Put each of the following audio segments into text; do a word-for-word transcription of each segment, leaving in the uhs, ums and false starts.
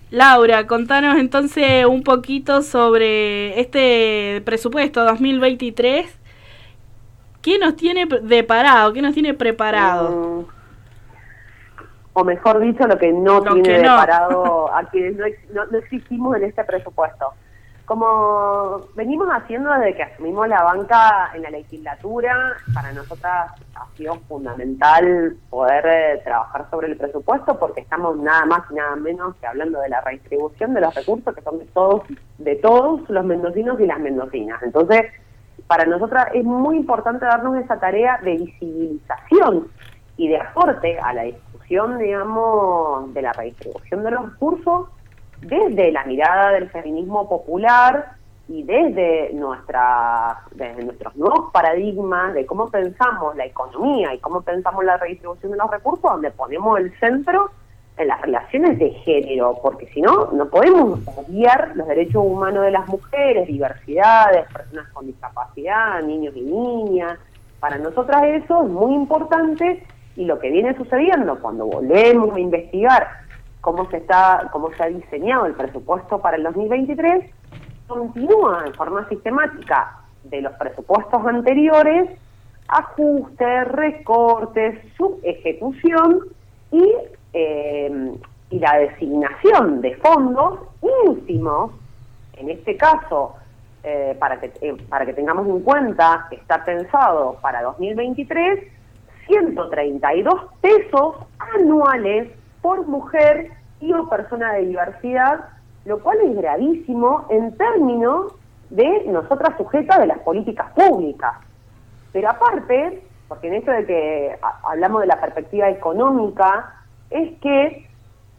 Laura, contanos entonces un poquito sobre este presupuesto dos mil veintitrés. ¿Qué nos tiene deparado? ¿Qué nos tiene preparado? Mm, o mejor dicho, lo que no Lo tiene que no. deparado a quienes no, ex- no, no existimos en este presupuesto. Como venimos haciendo desde que asumimos la banca en la legislatura, para nosotras ha sido fundamental poder eh, trabajar sobre el presupuesto, porque estamos nada más y nada menos que hablando de la redistribución de los recursos que son de todos, de todos los mendocinos y las mendocinas. Entonces, para nosotras es muy importante darnos esa tarea de visibilización y de aporte a la discusión, digamos, de la redistribución de los recursos, desde la mirada del feminismo popular y desde nuestra desde nuestros nuevos paradigmas de cómo pensamos la economía y cómo pensamos la redistribución de los recursos, donde ponemos el centro en las relaciones de género, porque si no, no podemos obviar los derechos humanos de las mujeres, diversidades, personas con discapacidad, niños y niñas. Para nosotras eso es muy importante, y lo que viene sucediendo cuando volvemos a investigar cómo se está, cómo se ha diseñado el presupuesto para el dos mil veintitrés, continúa en forma sistemática de los presupuestos anteriores, ajustes, recortes, subejecución y, eh, y la designación de fondos ínfimos, en este caso, eh, para, que, eh, para que tengamos en cuenta que está pensado para dos mil veintitrés, ciento treinta y dos pesos anuales por mujer y o persona de diversidad, lo cual es gravísimo en términos de nosotras sujetas de las políticas públicas. Pero aparte, porque en esto de que a, hablamos de la perspectiva económica, es que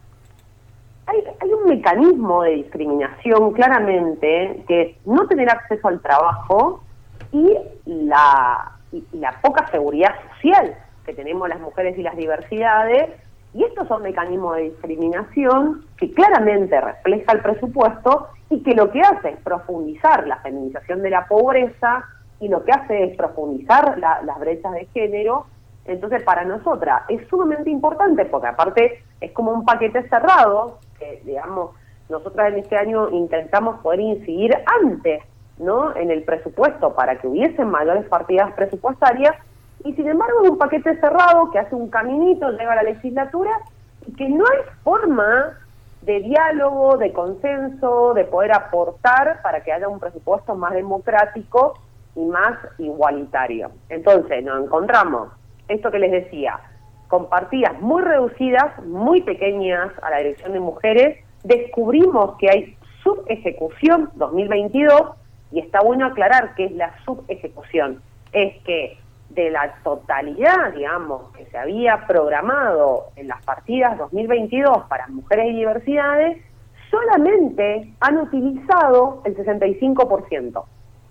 hay, hay un mecanismo de discriminación claramente, que es no tener acceso al trabajo y la, y, y la poca seguridad social que tenemos las mujeres y las diversidades. Y estos son mecanismos de discriminación que claramente refleja el presupuesto y que lo que hace es profundizar la feminización de la pobreza y lo que hace es profundizar la, las brechas de género. Entonces, para nosotras es sumamente importante, porque aparte es como un paquete cerrado, que digamos, nosotras en este año intentamos poder incidir antes, ¿no?, en el presupuesto para que hubiesen mayores partidas presupuestarias. Y sin embargo es un paquete cerrado que hace un caminito, llega a la legislatura, y que no hay forma de diálogo, de consenso, de poder aportar para que haya un presupuesto más democrático y más igualitario. Entonces nos encontramos, esto que les decía, con partidas muy reducidas, muy pequeñas a la dirección de mujeres. Descubrimos que hay subejecución dos mil veintidós, y está bueno aclarar qué es la subejecución. Es que de la totalidad, digamos, que se había programado en las partidas dos mil veintidós para mujeres y diversidades, solamente han utilizado el sesenta y cinco por ciento.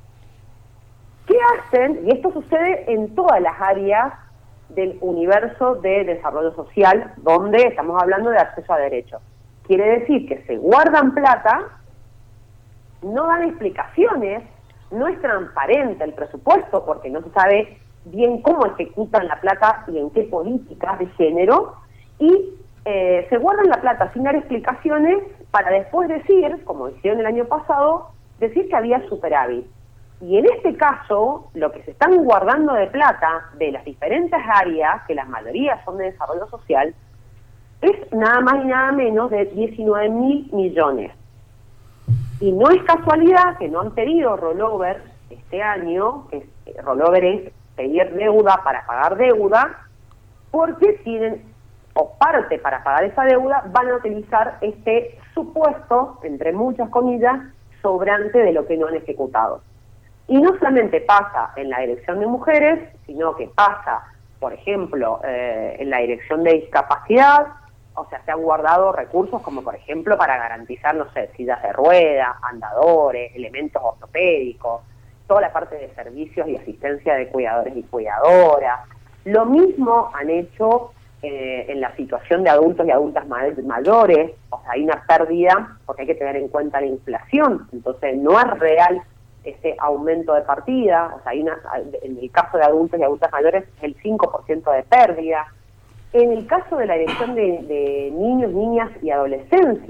¿Qué hacen? Y esto sucede en todas las áreas del universo de desarrollo social, donde estamos hablando de acceso a derechos. Quiere decir que se guardan plata, no dan explicaciones, no es transparente el presupuesto porque no se sabe bien cómo ejecutan la plata y en qué políticas de género, y eh, se guardan la plata sin dar explicaciones para después decir, como hicieron el año pasado, decir que había superávit. Y en este caso, lo que se están guardando de plata de las diferentes áreas, que la mayoría son de desarrollo social, es nada más y nada menos de diecinueve mil millones. Y no es casualidad que no han pedido rollover este año, que rollover es pedir deuda para pagar deuda, porque tienen, o parte para pagar esa deuda, van a utilizar este supuesto, entre muchas comillas, sobrante de lo que no han ejecutado. Y no solamente pasa en la dirección de mujeres, sino que pasa, por ejemplo, eh, en la dirección de discapacidad. O sea, se han guardado recursos como, por ejemplo, para garantizar, no sé, sillas de ruedas, andadores, elementos ortopédicos, toda la parte de servicios y asistencia de cuidadores y cuidadoras. Lo mismo han hecho eh, en la situación de adultos y adultas mayores. O sea, hay una pérdida porque hay que tener en cuenta la inflación. Entonces, no es real ese aumento de partida. O sea, hay una, en el caso de adultos y adultas mayores, el cinco por ciento de pérdida. En el caso de la dirección de, de niños, niñas y adolescencia,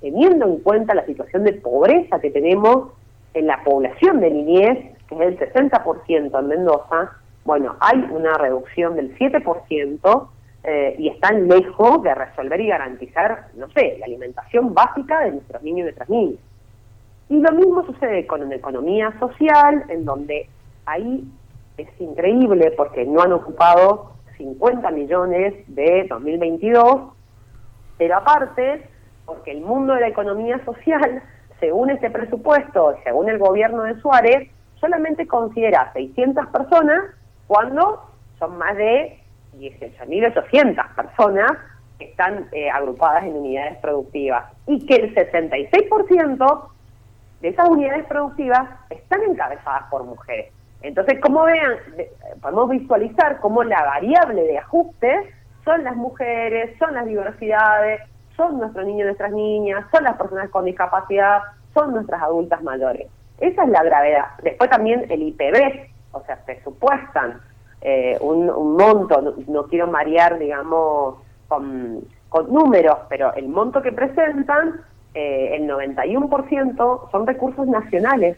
teniendo en cuenta la situación de pobreza que tenemos en la población de niñez, que es del sesenta por ciento en Mendoza, bueno, hay una reducción del siete por ciento eh, y están lejos de resolver y garantizar, no sé, la alimentación básica de nuestros niños y nuestras niñas. Y lo mismo sucede con una economía social, en donde ahí es increíble porque no han ocupado cincuenta millones de dos mil veintidós, pero aparte, porque el mundo de la economía social, según este presupuesto, según el gobierno de Suárez, solamente considera seiscientas personas cuando son más de dieciocho mil ochocientas personas que están eh, agrupadas en unidades productivas y que el sesenta y seis por ciento de esas unidades productivas están encabezadas por mujeres. Entonces, como vean, podemos visualizar cómo la variable de ajuste son las mujeres, son las diversidades, son nuestros niños y nuestras niñas, son las personas con discapacidad, son nuestras adultas mayores. Esa es la gravedad. Después también el I P B, o sea, presupuestan eh, un, un monto, no, no quiero marear, digamos, con, con números, pero el monto que presentan, eh, el noventa y uno por ciento son recursos nacionales.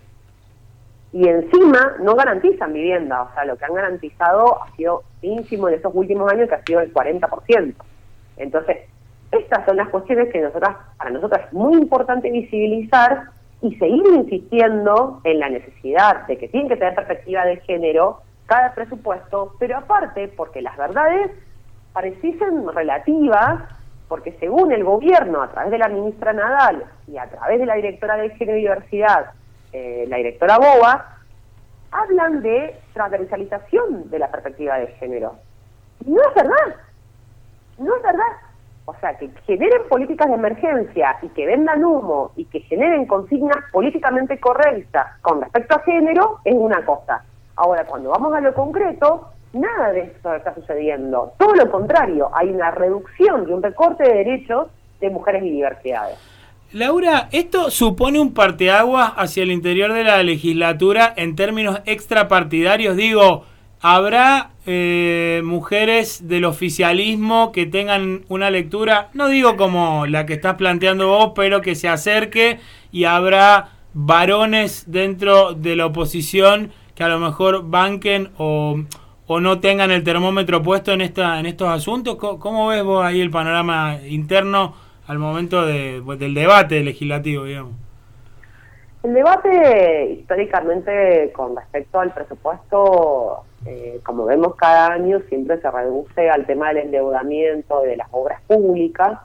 Y encima no garantizan vivienda, o sea, lo que han garantizado ha sido ínfimo en estos últimos años, que ha sido el cuarenta por ciento. Entonces, estas son las cuestiones que nosotras, para nosotros es muy importante visibilizar y seguir insistiendo en la necesidad de que tienen que tener perspectiva de género cada presupuesto, pero aparte, porque las verdades parecen relativas, porque según el gobierno, a través de la ministra Nadal y a través de la directora de Género y Diversidad, eh, la directora Boba, hablan de transversalización de la perspectiva de género. Y no es verdad, no es verdad. O sea, que generen políticas de emergencia y que vendan humo y que generen consignas políticamente correctas con respecto a género es una cosa. Ahora, cuando vamos a lo concreto, nada de esto está sucediendo. Todo lo contrario, hay una reducción y un recorte de derechos de mujeres y diversidades. Laura, ¿esto supone un parteaguas hacia el interior de la legislatura en términos extrapartidarios? Digo, ¿habrá eh, mujeres del oficialismo que tengan una lectura, no digo como la que estás planteando vos, pero que se acerque, y habrá varones dentro de la oposición que a lo mejor banquen o, o no tengan el termómetro puesto en esta en estos asuntos? ¿Cómo, cómo ves vos ahí el panorama interno al momento de, pues, del debate legislativo, digamos? El debate históricamente con respecto al presupuesto, eh, como vemos cada año, siempre se reduce al tema del endeudamiento de las obras públicas,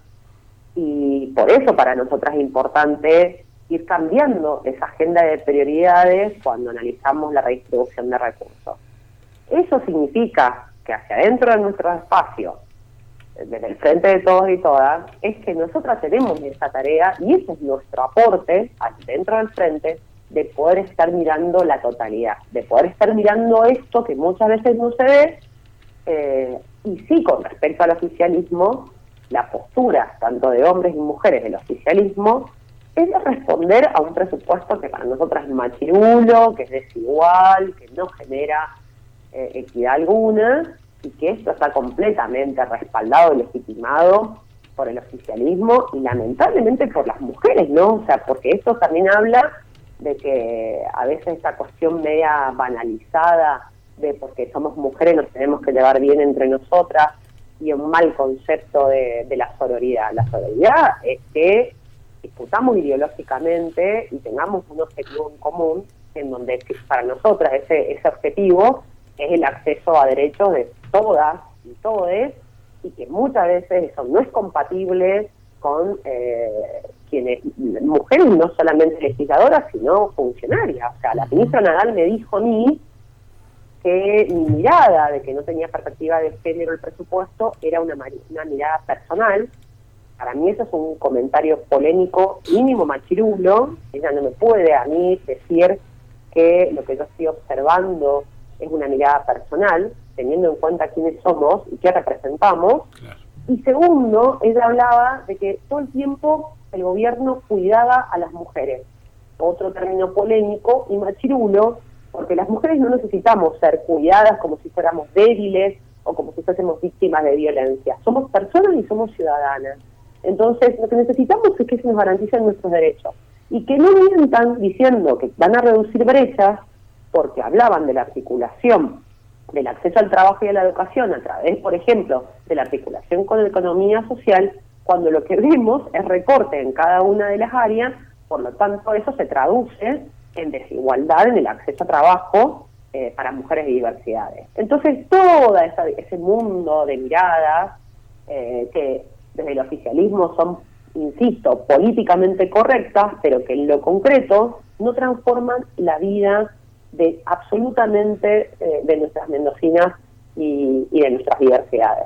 y por eso para nosotras es importante ir cambiando esa agenda de prioridades cuando analizamos la redistribución de recursos. Eso significa que hacia adentro de nuestro espacio, desde el frente de todos y todas, es que nosotras tenemos esa tarea, y ese es nuestro aporte dentro del frente, de poder estar mirando la totalidad, de poder estar mirando esto que muchas veces no se ve, eh, y sí, con respecto al oficialismo, la postura tanto de hombres y mujeres del oficialismo es de responder a un presupuesto que para nosotras es machirulo, que es desigual, que no genera eh, equidad alguna, y que esto está completamente respaldado y legitimado por el oficialismo y lamentablemente por las mujeres, ¿no? O sea, porque esto también habla de que a veces esta cuestión media banalizada de porque somos mujeres nos tenemos que llevar bien entre nosotras, y un mal concepto de, de la sororidad. La sororidad es que discutamos ideológicamente y tengamos un objetivo en común, en donde para nosotras ese, ese objetivo es el acceso a derechos de todas y todes, y que muchas veces eso no es compatible con eh, quienes, mujeres no solamente legisladoras, sino funcionarias. O sea, la ministra Nadal me dijo a mí que mi mirada de que no tenía perspectiva de género el presupuesto era una, una mirada personal. Para mí eso es un comentario polémico, mínimo machirulo. Ella no me puede a mí decir que lo que yo estoy observando es una mirada personal, teniendo en cuenta quiénes somos y qué representamos. Claro. Y segundo, ella hablaba de que todo el tiempo el gobierno cuidaba a las mujeres. Otro término polémico y machirulo, porque las mujeres no necesitamos ser cuidadas como si fuéramos débiles o como si fuésemos víctimas de violencia. Somos personas y somos ciudadanas. Entonces, lo que necesitamos es que se nos garanticen nuestros derechos y que no mientan diciendo que van a reducir brechas porque hablaban de la articulación del acceso al trabajo y a la educación a través, por ejemplo, de la articulación con la economía social, cuando lo que vemos es recorte en cada una de las áreas. Por lo tanto, eso se traduce en desigualdad en el acceso a trabajo eh, para mujeres y diversidades. Entonces, todo esa, ese mundo de miradas eh, que desde el oficialismo son, insisto, políticamente correctas, pero que en lo concreto no transforman la vida de absolutamente eh, de nuestras mendocinas y, y de nuestras diversidades.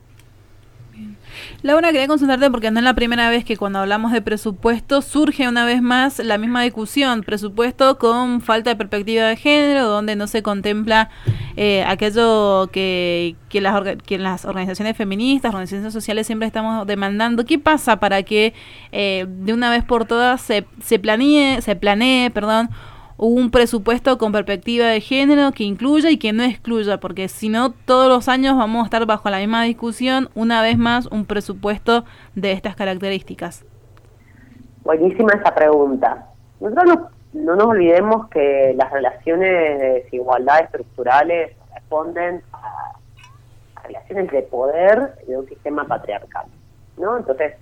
Laura, quería consultarte porque no es la primera vez que cuando hablamos de presupuesto surge una vez más la misma discusión, presupuesto con falta de perspectiva de género, donde no se contempla eh, aquello que, que, las orga, que las organizaciones feministas, organizaciones sociales siempre estamos demandando. ¿Qué pasa para que eh, de una vez por todas se, se planee, se planee, perdón, un presupuesto con perspectiva de género que incluya y que no excluya? Porque si no, todos los años vamos a estar bajo la misma discusión, una vez más, un presupuesto de estas características. Buenísima esa pregunta. Nosotros no, no nos olvidemos que las relaciones de desigualdad estructurales responden a, a relaciones de poder de un sistema patriarcal, ¿no? Entonces,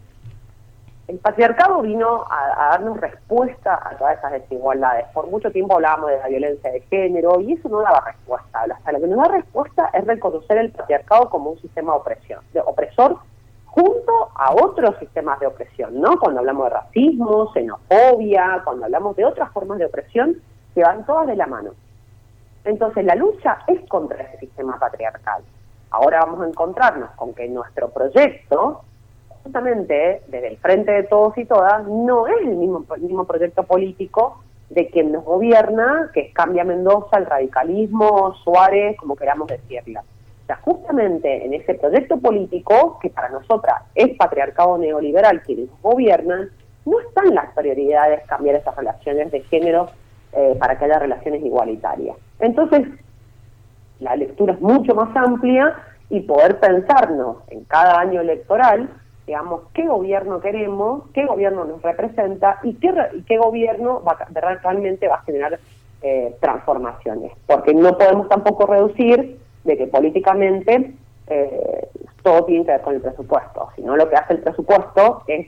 el patriarcado vino a, a darnos respuesta a todas esas desigualdades. Por mucho tiempo hablábamos de la violencia de género y eso no daba respuesta. O sea, lo que nos da respuesta es reconocer el patriarcado como un sistema de opresión, de opresor junto a otros sistemas de opresión, ¿no? Cuando hablamos de racismo, xenofobia, cuando hablamos de otras formas de opresión, que van todas de la mano. Entonces, la lucha es contra ese sistema patriarcal. Ahora vamos a encontrarnos con que nuestro proyecto, justamente desde el frente de todos y todas, no es el mismo, el mismo proyecto político de quien nos gobierna, que es Cambia Mendoza, el radicalismo, Suárez, como queramos decirla. O sea, justamente en ese proyecto político, que para nosotras es patriarcado neoliberal quienes nos gobiernan, no están las prioridades cambiar esas relaciones de género eh, para que haya relaciones igualitarias. Entonces, la lectura es mucho más amplia y poder pensarnos en cada año electoral, digamos, qué gobierno queremos, qué gobierno nos representa y qué, y qué gobierno va, realmente va a generar eh, transformaciones. Porque no podemos tampoco reducir de que políticamente eh, todo tiene que ver con el presupuesto, sino lo que hace el presupuesto es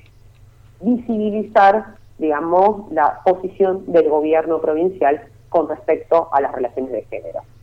visibilizar, digamos, la posición del gobierno provincial con respecto a las relaciones de género.